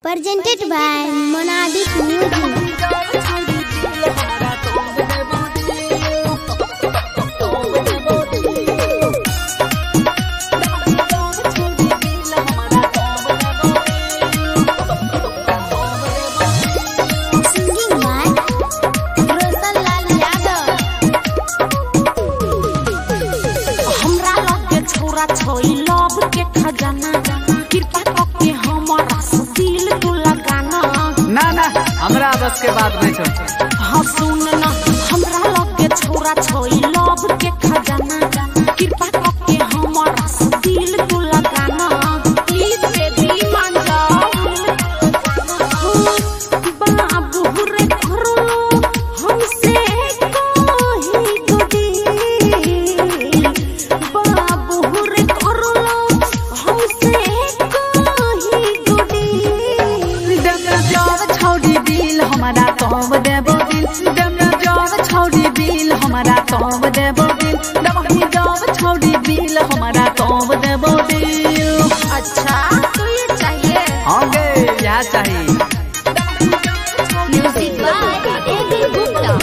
Presented by Monadic Music. छोई love के खजाना कृपा करके हमारा दिल तू लगाना ना हमरा बस के बात नहीं छोड़। हाँ सुन ना हमरा लव के छोरा छोई लव के खजाना कृपा करके हमारा दिल तू लगाना प्लीज बेबी मान जाओ बाबू रे करो हमसे कोई गुडी हमारा तब देबो दिल दमरा जब छौड़ी बिल हमारा तब देबो दिल दमही जब छौड़ी बिल हमारा तब देबो दिल। अच्छा तो ये चाहिए हाँ गे यह चाहिए। Music by A.B. Gupta.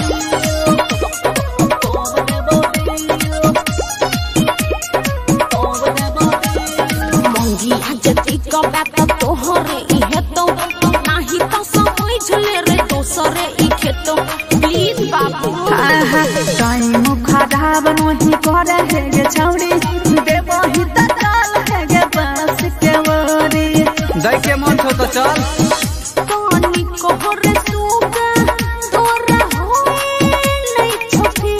मंगी जति कबा त तोहरे इहे तो नाही तो समझ ले रे दोसरे ई खेतो प्लीज बाबू टाइम खराब नहीं करे है गे छौड़ी देबो ही त चल है गे बस के वरी दई के मन छो तो चल तोनी कोहरे सुगा तोरा होए नहीं छोटी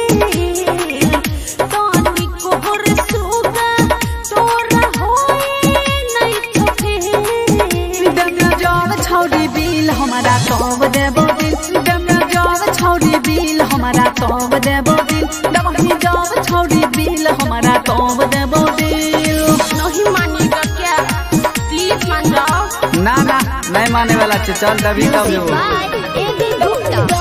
तोनी कोहरे सुगा तोरा होए नहीं छोटी दमरा जब छौड़ी बिल हमारा तब देबो दिल दमरा जब छौड़ी बिल हमारा तब देबो दिल दमही जब छौड़ी बिल हमारा तब देबो दिल। नहीं मानेगा क्या प्लीज मान जाओ ना नहीं माने वाला चल तभी कब Music by A.B. Gupta.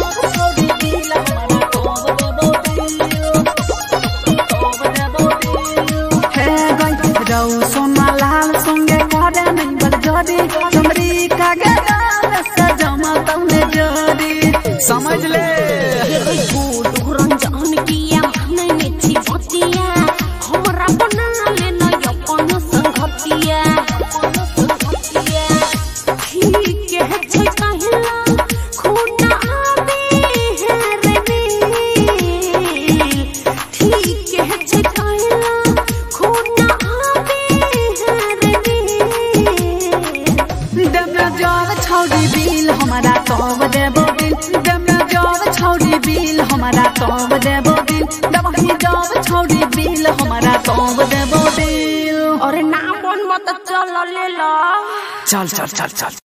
सोना लाल संगे करे नहीं बल जोड़ी हमरी का जमा तमने जोड़ी समझ ले रंजन किया माने में थी बतिया हमरा बना ले न अपन संगतिया ठीक है छै कहला खोना आवे है रे ठीक है छै कहला खोना आवे है रे दमरा जब छौड़ी बिल हमारा तब देबो दिल दमरा जब छौड़ी बिल हमारा तब देबो दिल दमही जब छौड़ी बिल हमारा तब देबो दिल। अरे नाम बन मत चल ले लो चल।